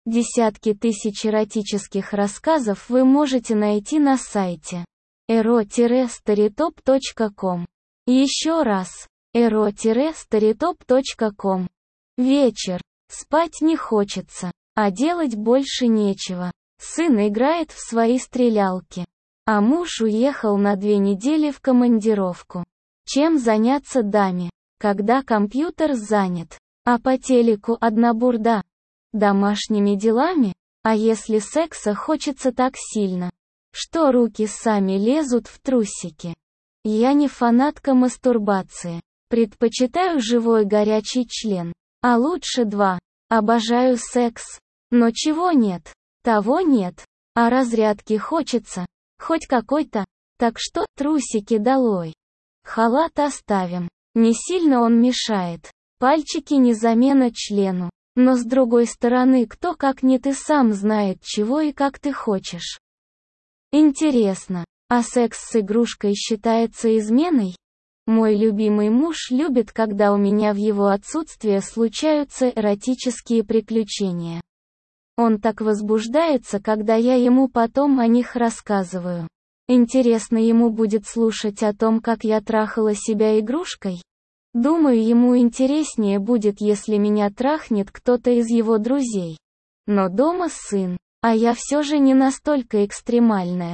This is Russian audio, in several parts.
Десятки тысяч эротических рассказов вы можете найти на сайте ero-storytop.com. Еще раз. ero-storytop.com. Вечер. Спать не хочется, а делать больше нечего. Сын играет в свои стрелялки. А муж уехал на 2 недели в командировку. Чем заняться даме, когда компьютер занят, а по телеку одна бурда? Домашними делами? А если секса хочется так сильно, что руки сами лезут в трусики? Я не фанатка мастурбации. Предпочитаю живой горячий член. А лучше 2. Обожаю секс. Но чего нет, того нет. А разрядки хочется. Хоть какой-то. Так что трусики долой. Халат оставим. Не сильно он мешает. Пальчики не замена члену. Но с другой стороны, кто как не ты сам знает, чего и как ты хочешь. Интересно, а секс с игрушкой считается изменой? Мой любимый муж любит, когда у меня в его отсутствие случаются эротические приключения. Он так возбуждается, когда я ему потом о них рассказываю. Интересно, ему будет слушать о том, как я трахала себя игрушкой? Думаю, ему интереснее будет, если меня трахнет кто-то из его друзей. Но дома сын, а я все же не настолько экстремальная.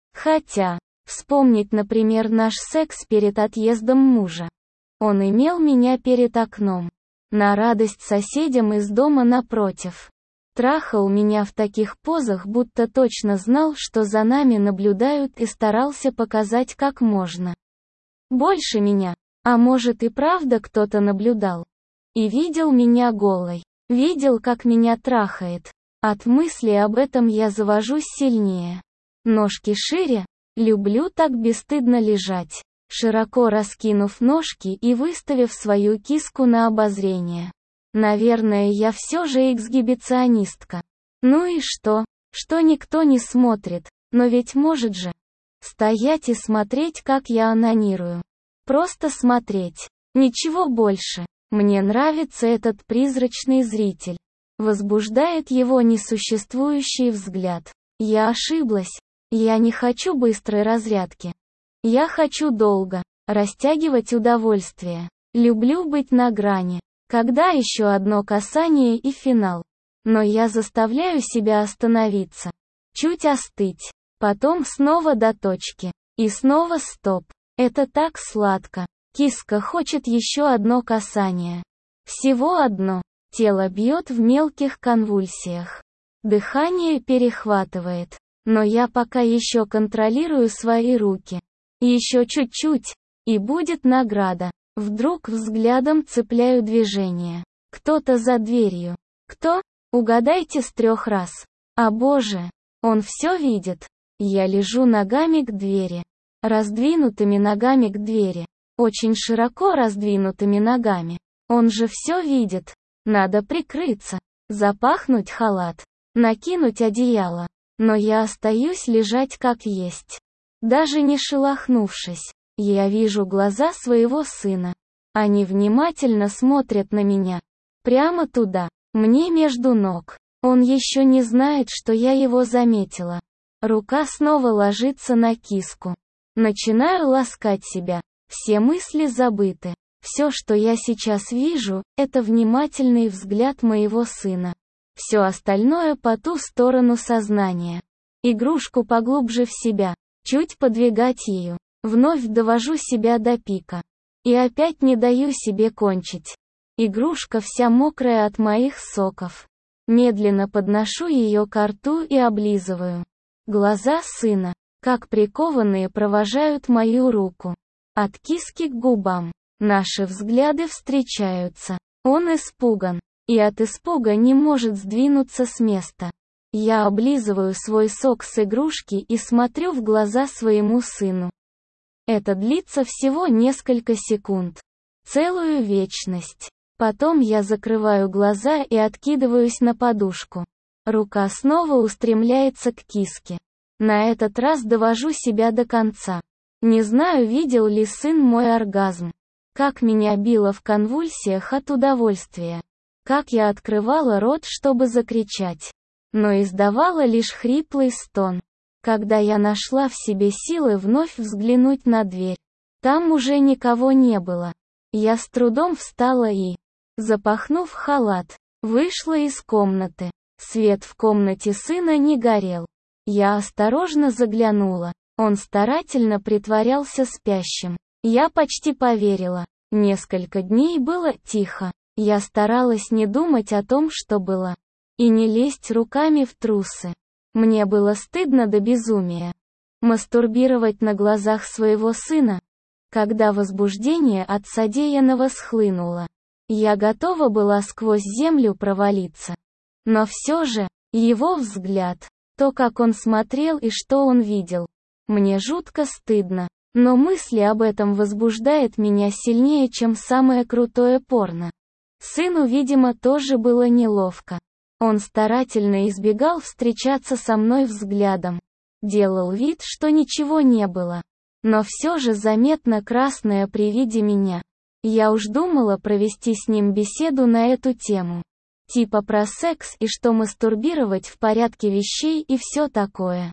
Хотя, вспомнить, например, наш секс перед отъездом мужа. Он имел меня перед окном. На радость соседям из дома напротив. Трахал меня в таких позах, будто точно знал, что за нами наблюдают, и старался показать как можно больше меня. А может и правда кто-то наблюдал. И видел меня голой. Видел, как меня трахает. От мысли об этом я завожусь сильнее. Ножки шире. Люблю так бесстыдно лежать, широко раскинув ножки и выставив свою киску на обозрение. Наверное, я все же эксгибиционистка. Ну и что? Что никто не смотрит, но ведь может же. Стоять и смотреть, как я онанирую. Просто смотреть. Ничего больше. Мне нравится этот призрачный зритель. Возбуждает его несуществующий взгляд. Я ошиблась. Я не хочу быстрой разрядки. Я хочу долго растягивать удовольствие. Люблю быть на грани. Когда еще одно касание и финал. Но я заставляю себя остановиться. Чуть остыть. Потом снова до точки. И снова стоп. Это так сладко. Киска хочет еще одно касание. Всего одно. Тело бьет в мелких конвульсиях. Дыхание перехватывает. Но я пока еще контролирую свои руки. Еще чуть-чуть, и будет награда. Вдруг взглядом цепляю движение. Кто-то за дверью. Кто? Угадайте с 3 раз. А боже, он все видит. Я лежу ногами к двери. Раздвинутыми ногами к двери. Очень широко раздвинутыми ногами. Он же все видит. Надо прикрыться. Запахнуть халат. Накинуть одеяло. Но я остаюсь лежать как есть. Даже не шелохнувшись. Я вижу глаза своего сына. Они внимательно смотрят на меня. Прямо туда. Мне между ног. Он еще не знает, что я его заметила. Рука снова ложится на киску. Начинаю ласкать себя. Все мысли забыты. Все, что я сейчас вижу, это внимательный взгляд моего сына. Все остальное по ту сторону сознания. Игрушку поглубже в себя. Чуть подвигать ее. Вновь довожу себя до пика. И опять не даю себе кончить. Игрушка вся мокрая от моих соков. Медленно подношу ее ко рту и облизываю. Глаза сына, как прикованные, провожают мою руку. От киски к губам. Наши взгляды встречаются. Он испуган. И от испуга не может сдвинуться с места. Я облизываю свой сок с игрушки и смотрю в глаза своему сыну. Это длится всего несколько секунд. Целую вечность. Потом я закрываю глаза и откидываюсь на подушку. Рука снова устремляется к киске. На этот раз довожу себя до конца. Не знаю, видел ли сын мой оргазм. Как меня било в конвульсиях от удовольствия. Как я открывала рот, чтобы закричать, но издавала лишь хриплый стон. Когда я нашла в себе силы вновь взглянуть на дверь, там уже никого не было. Я с трудом встала и, запахнув халат, вышла из комнаты. Свет в комнате сына не горел. Я осторожно заглянула. Он старательно притворялся спящим. Я почти поверила. Несколько дней было тихо. Я старалась не думать о том, что было, и не лезть руками в трусы. Мне было стыдно до безумия. Мастурбировать на глазах своего сына. Когда возбуждение от содеянного схлынуло, я готова была сквозь землю провалиться. Но все же, его взгляд, то, как он смотрел и что он видел, мне жутко стыдно, но мысли об этом возбуждают меня сильнее, чем самое крутое порно. Сыну, видимо, тоже было неловко. Он старательно избегал встречаться со мной взглядом. Делал вид, что ничего не было. Но все же заметно красное при виде меня. Я уж думала провести с ним беседу на эту тему. Типа про секс и что мастурбировать в порядке вещей и все такое.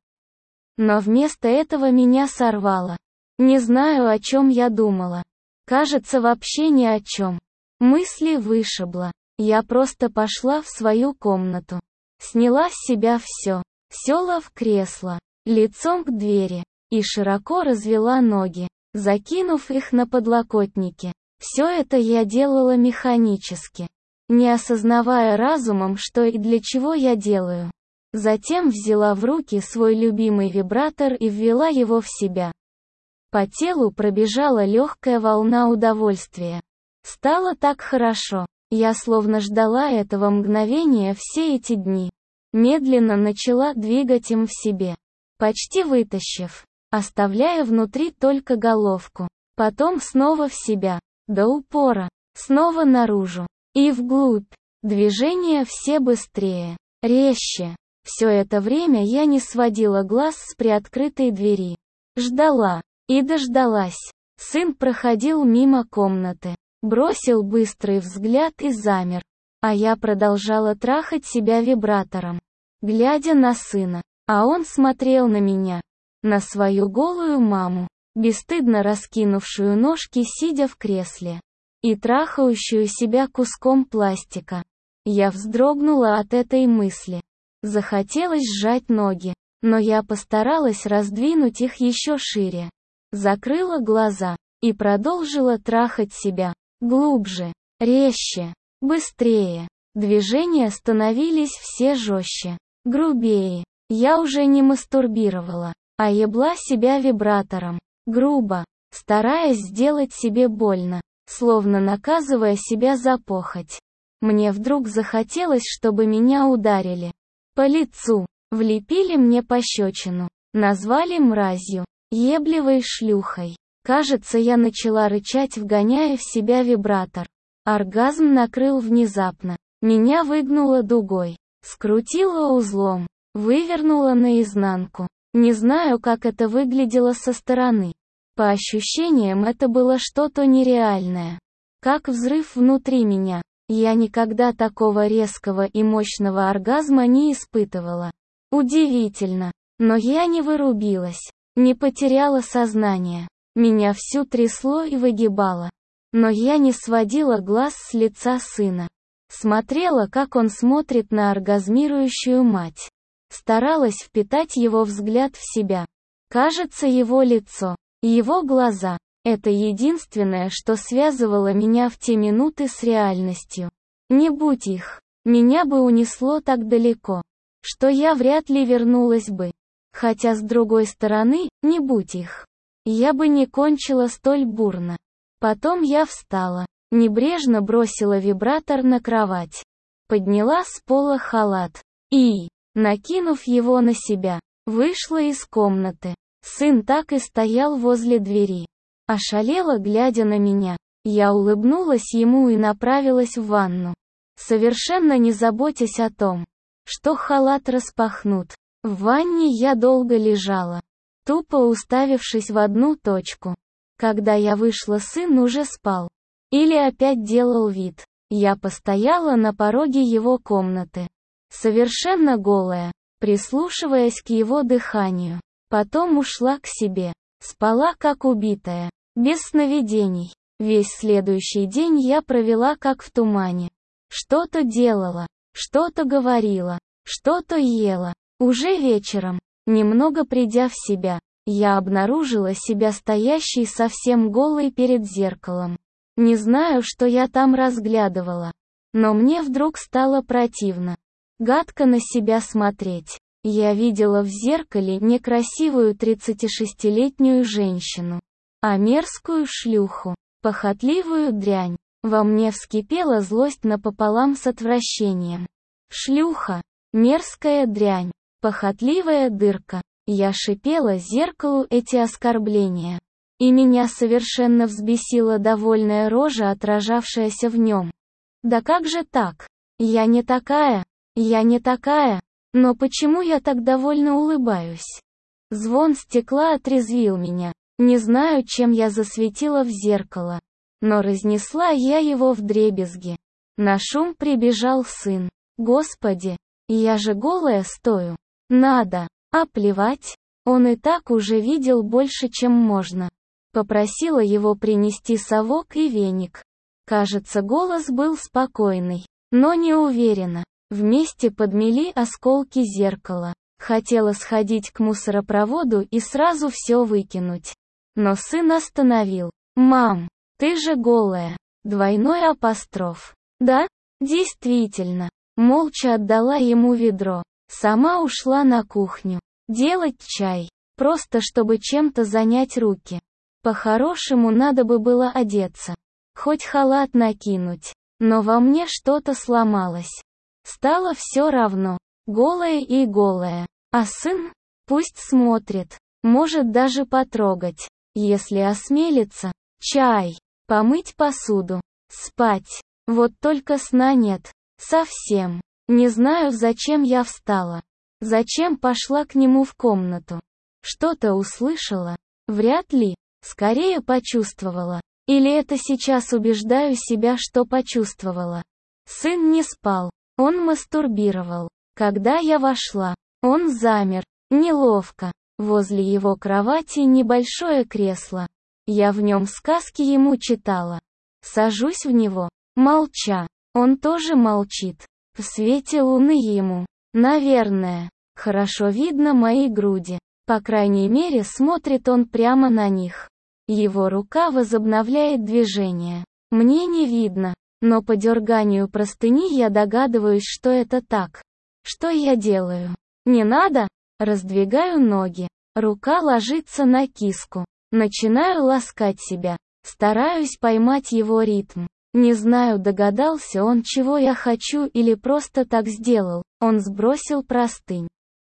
Но вместо этого меня сорвало. Не знаю, о чем я думала. Кажется, вообще ни о чем. Мысли вышибло. Я просто пошла в свою комнату. Сняла с себя все. Села в кресло, лицом к двери, и широко развела ноги, закинув их на подлокотники. Все это я делала механически, не осознавая разумом, что и для чего я делаю. Затем взяла в руки свой любимый вибратор и ввела его в себя. По телу пробежала легкая волна удовольствия. Стало так хорошо. Я словно ждала этого мгновения все эти дни. Медленно начала двигать им в себе, почти вытащив, оставляя внутри только головку. Потом снова в себя, до упора, снова наружу, и вглубь. Движения все быстрее, резче. Все это время я не сводила глаз с приоткрытой двери. Ждала, и дождалась. Сын проходил мимо комнаты. Бросил быстрый взгляд и замер. А я продолжала трахать себя вибратором, глядя на сына. А он смотрел на меня, на свою голую маму, бесстыдно раскинувшую ножки, сидя в кресле, и трахающую себя куском пластика. Я вздрогнула от этой мысли. Захотелось сжать ноги, но я постаралась раздвинуть их еще шире. Закрыла глаза и продолжила трахать себя. Глубже, резче, быстрее. Движения становились все жестче, грубее. Я уже не мастурбировала, а ебла себя вибратором. Грубо, стараясь сделать себе больно, словно наказывая себя за похоть. Мне вдруг захотелось, чтобы меня ударили по лицу, влепили мне пощечину, назвали мразью, ебливой шлюхой. Кажется, я начала рычать, вгоняя в себя вибратор. Оргазм накрыл внезапно. Меня выгнуло дугой, скрутило узлом, вывернуло наизнанку. Не знаю, как это выглядело со стороны. По ощущениям, это было что-то нереальное. Как взрыв внутри меня. Я никогда такого резкого и мощного оргазма не испытывала. Удивительно. Но я не вырубилась, не потеряла сознание. Меня всю трясло и выгибало. Но я не сводила глаз с лица сына. Смотрела, как он смотрит на оргазмирующую мать. Старалась впитать его взгляд в себя. Кажется, его лицо, его глаза — это единственное, что связывало меня в те минуты с реальностью. Не будь их, меня бы унесло так далеко, что я вряд ли вернулась бы. Хотя с другой стороны, не будь их, я бы не кончила столь бурно. Потом я встала, небрежно бросила вибратор на кровать, подняла с пола халат и, накинув его на себя, вышла из комнаты. Сын так и стоял возле двери, ошалело глядя на меня. Я улыбнулась ему и направилась в ванну, совершенно не заботясь о том, что халат распахнут. В ванне я долго лежала, тупо уставившись в одну точку. Когда я вышла, сын уже спал. Или опять делал вид. Я постояла на пороге его комнаты, совершенно голая, прислушиваясь к его дыханию. Потом ушла к себе, спала как убитая, без сновидений. Весь следующий день я провела как в тумане. Что-то делала, что-то говорила, что-то ела. Уже вечером, немного придя в себя, я обнаружила себя стоящей совсем голой перед зеркалом. Не знаю, что я там разглядывала, но мне вдруг стало противно. Гадко на себя смотреть. Я видела в зеркале не красивую 36-летнюю женщину, а мерзкую шлюху, похотливую дрянь. Во мне вскипела злость напополам с отвращением. Шлюха, мерзкая дрянь, похотливая дырка. Я шипела зеркалу эти оскорбления. И меня совершенно взбесила довольная рожа, отражавшаяся в нем. Да как же так? Я не такая, я не такая. Но почему я так довольно улыбаюсь? Звон стекла отрезвил меня. Не знаю, чем я засветила в зеркало, но разнесла я его вдребезги. На шум прибежал сын. Господи, я же голая стою. Надо, а плевать. Он и так уже видел больше, чем можно. Попросила его принести совок и веник. Кажется, голос был спокойный, но не уверенно. Вместе подмели осколки зеркала. Хотела сходить к мусоропроводу и сразу все выкинуть. Но сын остановил. «Мам, ты же голая». Двойной апостроф. Да, действительно. Молча отдала ему ведро. Сама ушла на кухню. Делать чай. Просто чтобы чем-то занять руки. По-хорошему надо бы было одеться. Хоть халат накинуть. Но во мне что-то сломалось. Стало все равно. Голая и голая. А сын? Пусть смотрит. Может даже потрогать. Если осмелится. Чай. Помыть посуду. Спать. Вот только сна нет. Совсем. Не знаю, зачем я встала. Зачем пошла к нему в комнату. Что-то услышала? Вряд ли. Скорее почувствовала. Или это сейчас убеждаю себя, что почувствовала. Сын не спал. Он мастурбировал. Когда я вошла, он замер. Неловко. Возле его кровати небольшое кресло. Я в нем сказки ему читала. Сажусь в него. Молча. Он тоже молчит. В свете луны ему, наверное, хорошо видно мои груди. По крайней мере, смотрит он прямо на них. Его рука возобновляет движение. Мне не видно, но по дерганию простыни я догадываюсь, что это так. Что я делаю? Не надо? Раздвигаю ноги. Рука ложится на киску. Начинаю ласкать себя. Стараюсь поймать его ритм. Не знаю, догадался он, чего я хочу, или просто так сделал. Он сбросил простынь,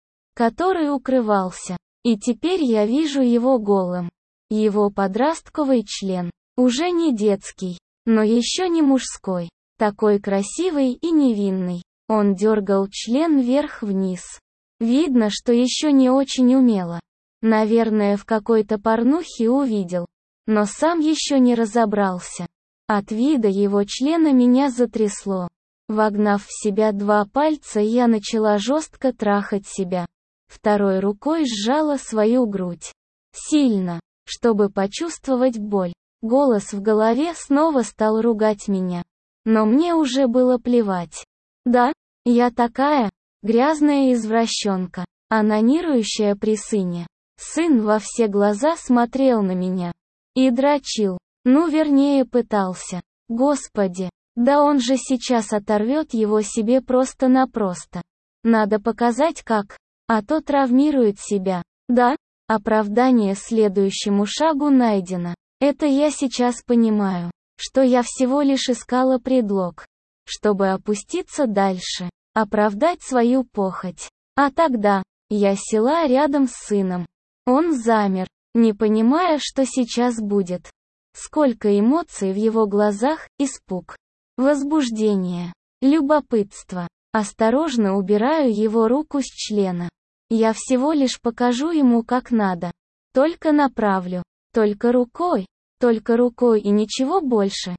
который укрывался. И теперь я вижу его голым. Его подростковый член. Уже не детский, но еще не мужской. Такой красивый и невинный. Он дергал член вверх-вниз. Видно, что еще не очень умело. Наверное, в какой-то порнухе увидел. Но сам еще не разобрался. От вида его члена меня затрясло. Вогнав в себя 2 пальца, я начала жестко трахать себя. Второй рукой сжала свою грудь. Сильно, чтобы почувствовать боль. Голос в голове снова стал ругать меня. Но мне уже было плевать. Да, я такая, грязная извращенка, онанирующая при сыне. Сын во все глаза смотрел на меня. И дрочил. Вернее, пытался. Господи, да он же сейчас оторвет его себе просто-напросто. Надо показать как, а то травмирует себя. Да, оправдание следующему шагу найдено. Это я сейчас понимаю, что я всего лишь искала предлог, чтобы опуститься дальше, оправдать свою похоть. А тогда, я села рядом с сыном. Он замер, не понимая, что сейчас будет. Сколько эмоций в его глазах: испуг, возбуждение, любопытство. Осторожно убираю его руку с члена. Я всего лишь покажу ему, как надо. Только направлю. Только рукой и ничего больше.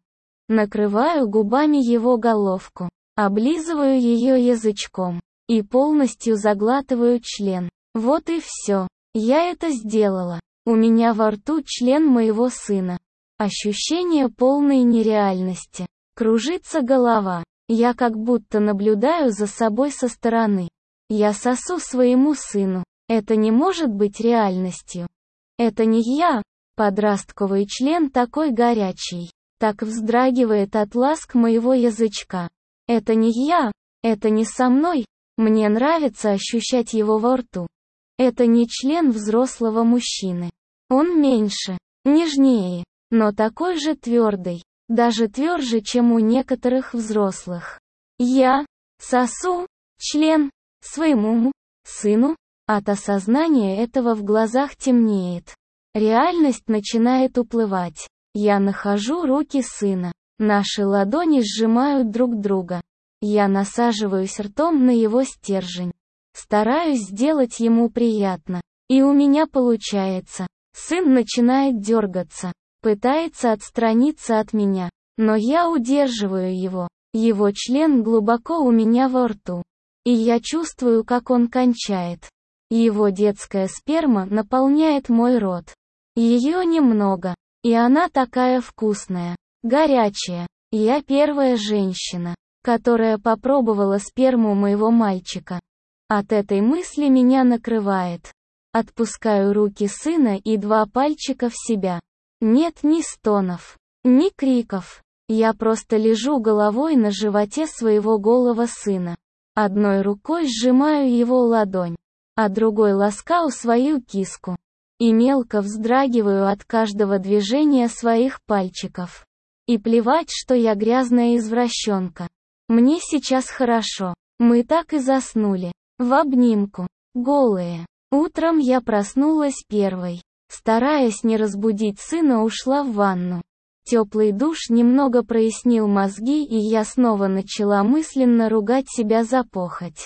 Накрываю губами его головку, облизываю ее язычком и полностью заглатываю член. Вот и все. Я это сделала. У меня во рту член моего сына. Ощущение полной нереальности. Кружится голова. Я как будто наблюдаю за собой со стороны. Я сосу своему сыну. Это не может быть реальностью. Это не я. Подростковый член такой горячий. Так вздрагивает от ласк моего язычка. Это не я. Это не со мной. Мне нравится ощущать его во рту. Это не член взрослого мужчины. Он меньше, нежнее, но такой же твердый. Даже тверже, чем у некоторых взрослых. Я сосу член своему сыну. От осознания этого в глазах темнеет. Реальность начинает уплывать. Я нахожу руки сына. Наши ладони сжимают друг друга. Я насаживаюсь ртом на его стержень. Стараюсь сделать ему приятно. И у меня получается. Сын начинает дергаться. Пытается отстраниться от меня. Но я удерживаю его. Его член глубоко у меня во рту. И я чувствую, как он кончает. Его детская сперма наполняет мой рот. Ее немного. И она такая вкусная. Горячая. Я первая женщина, которая попробовала сперму моего мальчика. От этой мысли меня накрывает. Отпускаю руки сына и 2 пальчика в себя. Нет ни стонов, ни криков. Я просто лежу головой на животе своего голого сына. Одной рукой сжимаю его ладонь, а другой ласкаю свою киску. И мелко вздрагиваю от каждого движения своих пальчиков. И плевать, что я грязная извращенка. Мне сейчас хорошо. Мы так и заснули. В обнимку. Голые. Утром я проснулась первой. Стараясь не разбудить сына, ушла в ванну. Теплый душ немного прояснил мозги, и я снова начала мысленно ругать себя за похоть.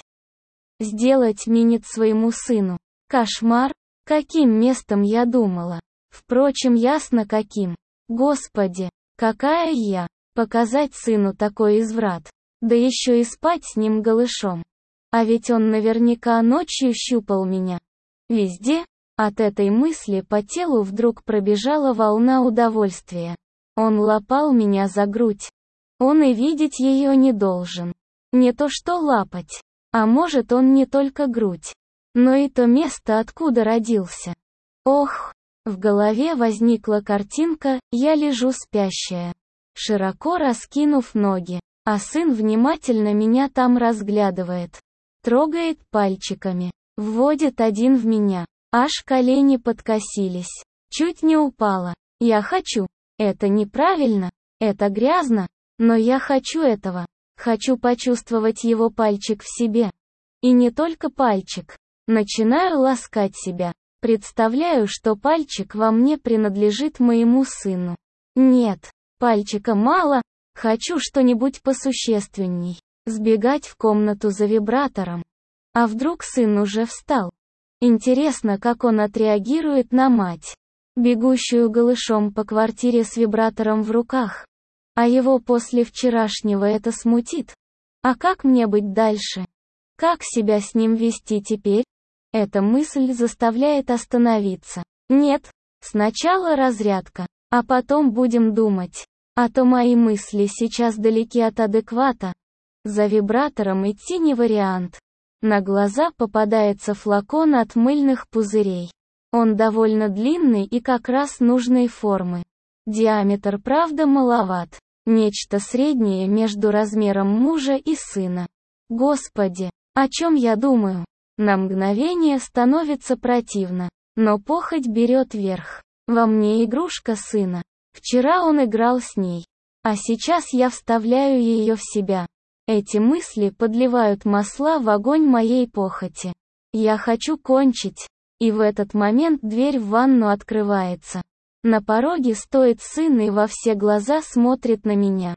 Сделать минет своему сыну. Кошмар. Каким местом я думала? Впрочем, ясно каким. Господи, какая я! Показать сыну такой изврат. Да еще и спать с ним голышом. А ведь он наверняка ночью щупал меня. Везде. От этой мысли по телу вдруг пробежала волна удовольствия. Он лапал меня за грудь. Он и видеть ее не должен. Не то что лапать. А может, он не только грудь, но и то место, откуда родился. Ох! В голове возникла картинка, я лежу спящая, широко раскинув ноги, а сын внимательно меня там разглядывает. Трогает пальчиками, вводит один в меня. Аж колени подкосились. Чуть не упала. Я хочу. Это неправильно. Это грязно. Но я хочу этого. Хочу почувствовать его пальчик в себе. И не только пальчик. Начинаю ласкать себя. Представляю, что пальчик во мне принадлежит моему сыну. Нет, пальчика мало. Хочу что-нибудь посущественней. Сбегать в комнату за вибратором. А вдруг сын уже встал? Интересно, как он отреагирует на мать, бегущую голышом по квартире с вибратором в руках. А его после вчерашнего это смутит. А как мне быть дальше? Как себя с ним вести теперь? Эта мысль заставляет остановиться. Нет, сначала разрядка, а потом будем думать. А то мои мысли сейчас далеки от адеквата. За вибратором идти не вариант. На глаза попадается флакон от мыльных пузырей. Он довольно длинный и как раз нужной формы. Диаметр, правда, маловат. Нечто среднее между размером мужа и сына. Господи, о чем я думаю? На мгновение становится противно. Но похоть берет верх. Во мне игрушка сына. Вчера он играл с ней. А сейчас я вставляю ее в себя. Эти мысли подливают масла в огонь моей похоти. Я хочу кончить. И в этот момент дверь в ванну открывается. На пороге стоит сын и во все глаза смотрит на меня.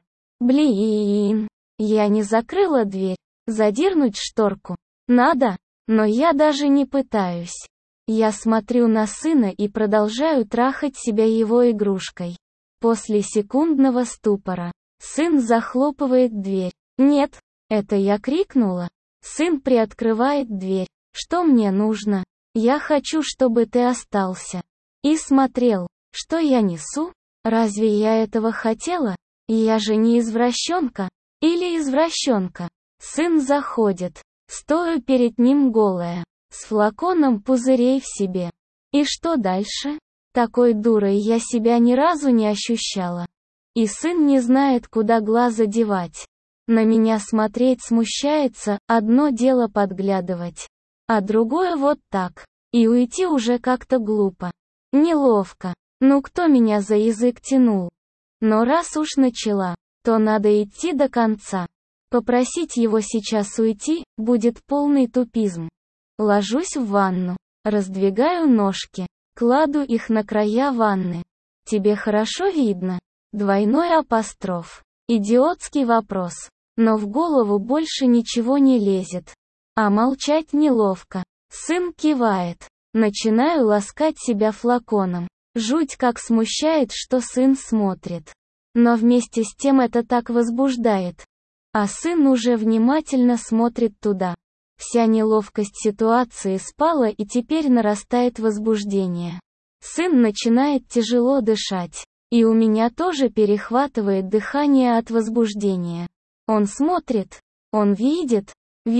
Блин. Я не закрыла дверь. Задернуть шторку. Надо. Но я даже не пытаюсь. Я смотрю на сына и продолжаю трахать себя его игрушкой. После секундного ступора. Сын захлопывает дверь. Нет, это я крикнула. Сын приоткрывает дверь. Что мне нужно? Я хочу, чтобы ты остался. И смотрел, что я несу? Разве я этого хотела? Я же не извращенка. Или извращенка. Сын заходит. Стою перед ним голая, с флаконом пузырей в себе. И что дальше? Такой дурой я себя ни разу не ощущала. И сын не знает, куда глаза девать. На меня смотреть смущается, одно дело подглядывать, а другое вот так. И уйти уже как-то глупо. Неловко. Ну кто меня за язык тянул? Но раз уж начала, то надо идти до конца. Попросить его сейчас уйти, будет полный тупизм. Ложусь в ванну, раздвигаю ножки, кладу их на края ванны. Тебе хорошо видно? Двойной апостроф. Идиотский вопрос. Но в голову больше ничего не лезет. А молчать неловко. Сын кивает. Начинаю ласкать себя флаконом. Жуть как смущает, что сын смотрит. Но вместе с тем это так возбуждает. А сын уже внимательно смотрит туда. Вся неловкость ситуации спала, и теперь нарастает возбуждение. Сын начинает тяжело дышать. И у меня тоже перехватывает дыхание от возбуждения. Он смотрит, он видит,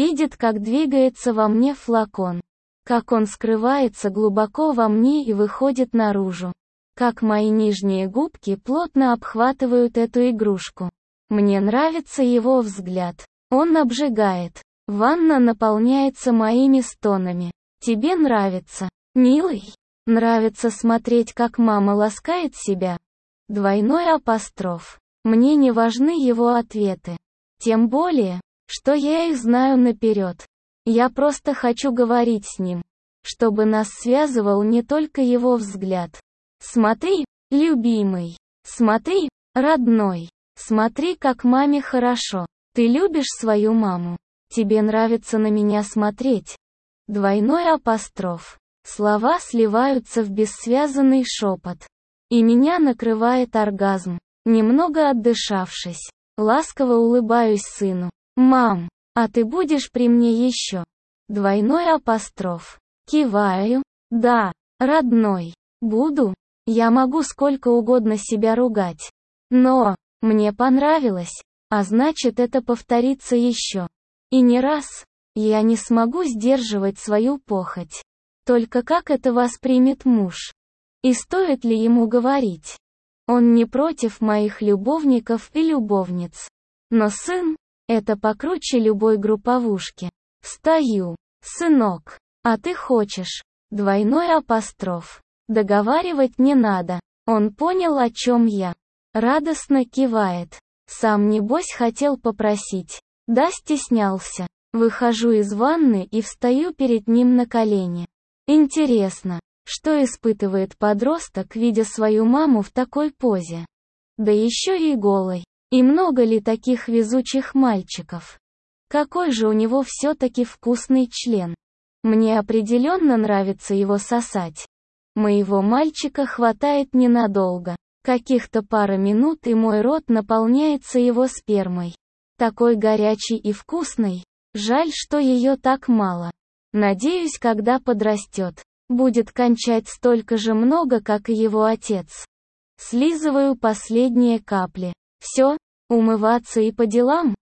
как двигается во мне флакон. Как он скрывается глубоко во мне и выходит наружу. Как мои нижние губки плотно обхватывают эту игрушку. Мне нравится его взгляд. Он обжигает. Ванна наполняется моими стонами. Тебе нравится, милый? Нравится смотреть, как мама ласкает себя? Двойной апостроф. Мне не важны его ответы. Тем более, что я их знаю наперед. Я просто хочу говорить с ним. Чтобы нас связывал не только его взгляд. Смотри, любимый. Смотри, родной. Смотри, как маме хорошо. Ты любишь свою маму? Тебе нравится на меня смотреть? Двойной апостроф. Слова сливаются в бессвязанный шепот. И меня накрывает оргазм. Немного отдышавшись, ласково улыбаюсь сыну. «Мам, а ты будешь при мне еще?» Двойной апостроф. Киваю. «Да, родной. Буду. Я могу сколько угодно себя ругать. Но, мне понравилось, а значит это повторится еще. И не раз. Я не смогу сдерживать свою похоть. Только как это воспримет муж? И стоит ли ему говорить? Он не против моих любовников и любовниц. Но сын — это покруче любой групповушки. Встаю. Сынок, а ты хочешь? Двойной апостроф. Договаривать не надо. Он понял, о чем я. Радостно кивает. Сам небось хотел попросить. Да, стеснялся. Выхожу из ванны и встаю перед ним на колени. Интересно, что испытывает подросток, видя свою маму в такой позе? Да еще и голой. И много ли таких везучих мальчиков? Какой же у него все-таки вкусный член. Мне определенно нравится его сосать. Моего мальчика хватает ненадолго. Каких-то пара минут, и мой рот наполняется его спермой. Такой горячий и вкусный. Жаль, что ее так мало. Надеюсь, когда подрастет, будет кончать столько же много, как и его отец. Слизываю последние капли. Все, умываться и по делам?